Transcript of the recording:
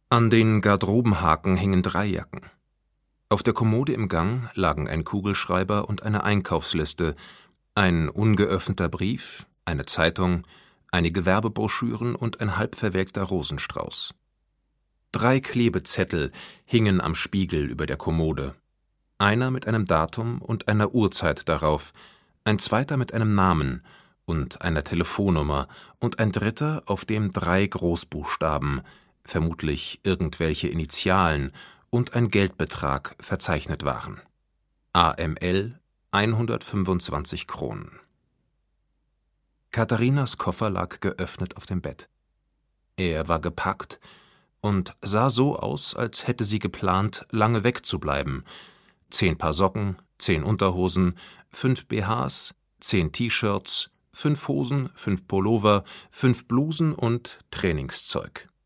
An den Garderobenhaken hingen 3 Jacken. Auf der Kommode im Gang lagen ein Kugelschreiber und eine Einkaufsliste, ein ungeöffneter Brief, eine Zeitung, einige Werbebroschüren und ein halb verwelkter Rosenstrauß. 3 Klebezettel hingen am Spiegel über der Kommode, einer mit einem Datum und einer Uhrzeit darauf, ein zweiter mit einem Namen und einer Telefonnummer und ein dritter, auf dem 3 Großbuchstaben, vermutlich irgendwelche Initialen, und ein Geldbetrag verzeichnet waren: AML 125 Kronen. Katharinas Koffer lag geöffnet auf dem Bett. Er war gepackt und sah so aus, als hätte sie geplant, lange wegzubleiben: 10 Paar Socken, 10 Unterhosen, 5 BHs, 10 T-Shirts, 5 Hosen, 5 Pullover, 5 Blusen und Trainingszeug.